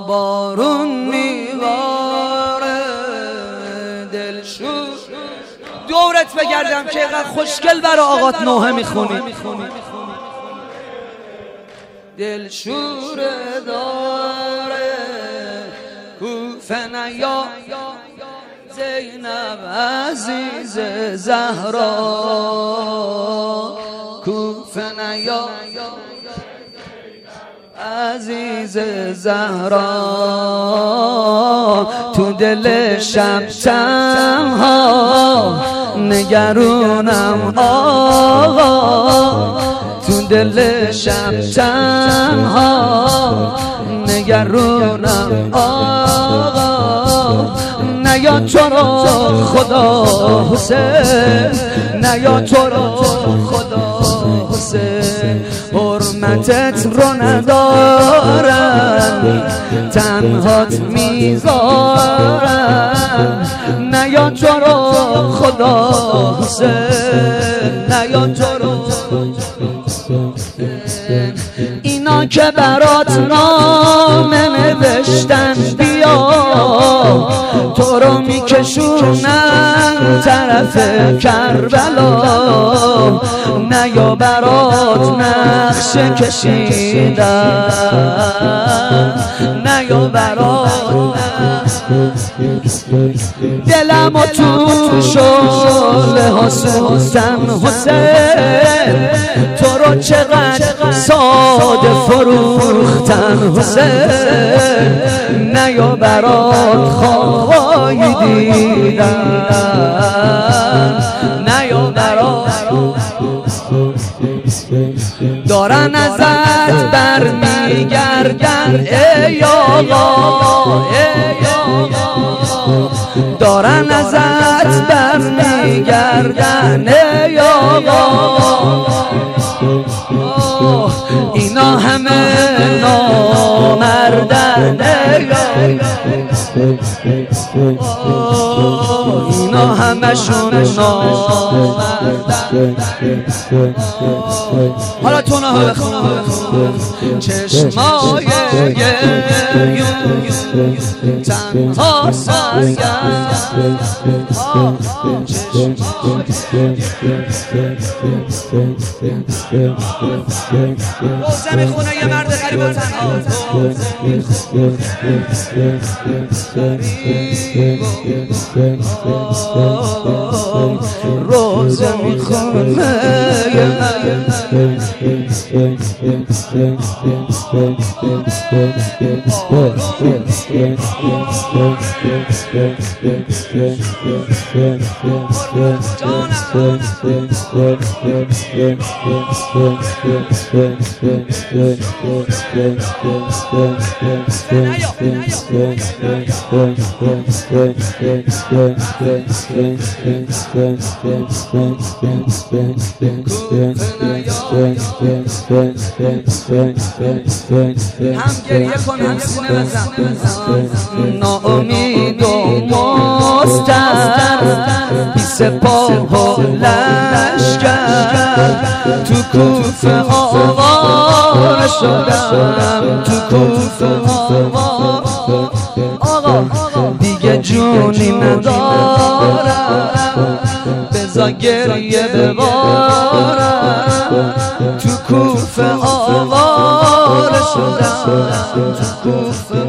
بارون میباره دلشور دورت بگردم که اینقدر خوشگل برای آقات نوحه میخونی دلشور داره کوفه نیا زینب عزیز زهرا کوفه نیا عزیز زهرا تو دل شب تنها نگرونم آقا تو دل شب تنها نگرونم آقا نیا تو رو خدا حسین نیا تو رو خدا حسین حرمتت رو ندارن تنهات میذارن نیا تو رو خدا حسین نیا تو رو اینا که برات نامه نوشتن بیا تو رو میکشونن طرف کربلا نیا برات نقشه کشیدن نیا برات دلم و تو شعله ها سوزن حسین تو رو چقدر ساده فروختن حسین نیا برات خوابایی دیدن نیا برات دارن ازت برمیگردن ای آقا دارن ازت برمیگردن ای آقا اینا همه نامردن اینا همشون نامردن حالا تو نه بخون چشمای گریون تنها سرگرد روزه میخونه یه مرد غریب و تنها روزه میخونه هم گریه کن هم سینه بزن ناامید و مستر بی سپاه و لشکر تو کوفه آواره شدم تو کوفه آقا دیگه جونی ندارم بذار گریه ببارم تو کوفه آواره شدم تو کوفه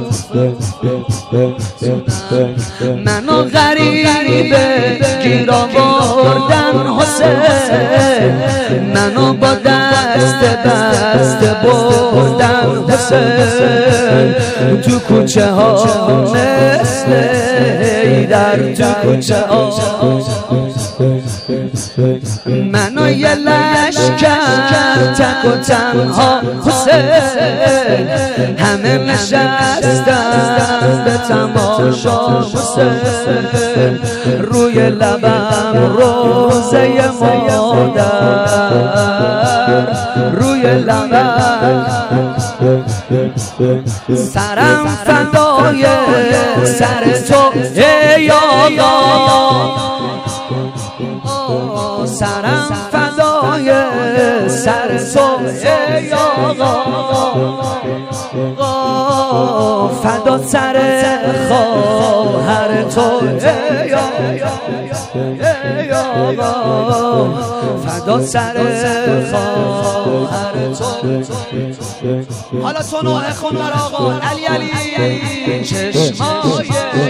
منو غریبه گیر آوردن حسین منو با دست بردن حسین تو کوچه ها مثل در تو کوچه ها منو یه لشکر تک و تنها حسین همه نشستن به تماشا حسین روی لبم روزه مادر روی لبم سرم فدای سر تو ای آقا سرم فدای سر تو ای آقا فدا سر خواهر تو ای آقا فدا سر خواهر تو. حالا تو نوحه خون بر آقا علی علی چشمای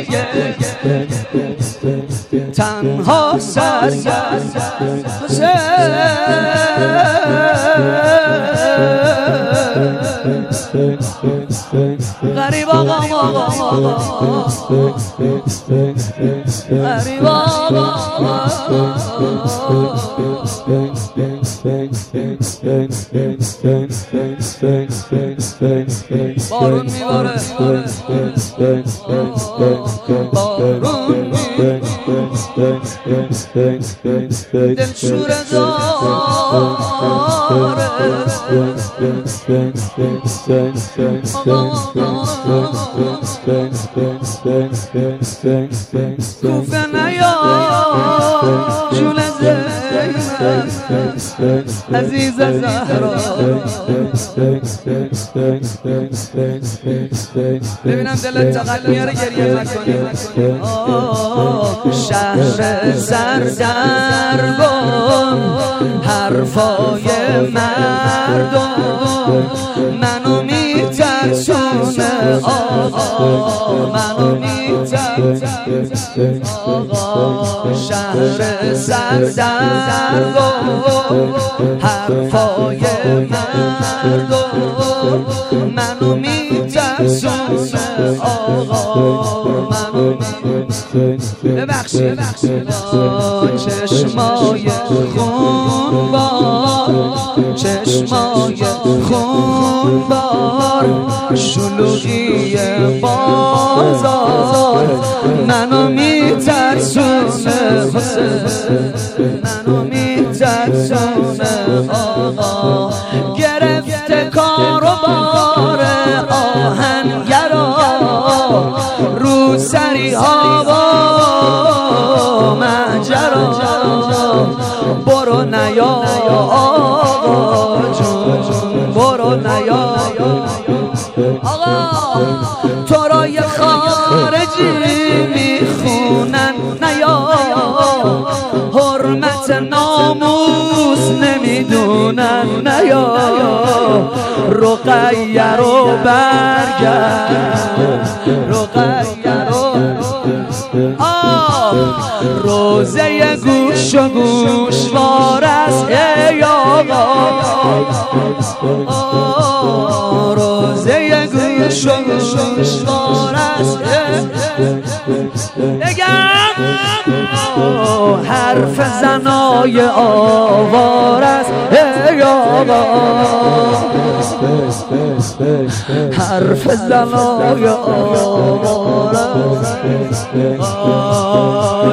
تنها سرگرد غریب آقا غریب آقا بارون میباره بارون دلشور کوفه نیا جون زینب عزیز زهرا ببینم دلت چقدر میاره گریه نکنی. شهر سرگرم حرفای مردم منو میترسونه آقا منو میترسونه آقا. شهر سرگرم حرفای مردم منو میترسونه آقا منو ببخشید. چشمای خونبار چشمای خونبار شلوغی بازار منو میترسونه منو میترسونه آقا. گرفته کار و بار آهنگرا رو سری ها با مجرا برو نیا آقا جون برو نیا آقا. تو را یه خارجی میخونن نیا حرمت ناموس نمیدونن نیا رقیه رو برگرد رقیه رو روزه گوش و گوشوار است ای آقا روزه گوش و گوشوار است بگم حرف زنای آوار است ای آقا حرف زنای آوار است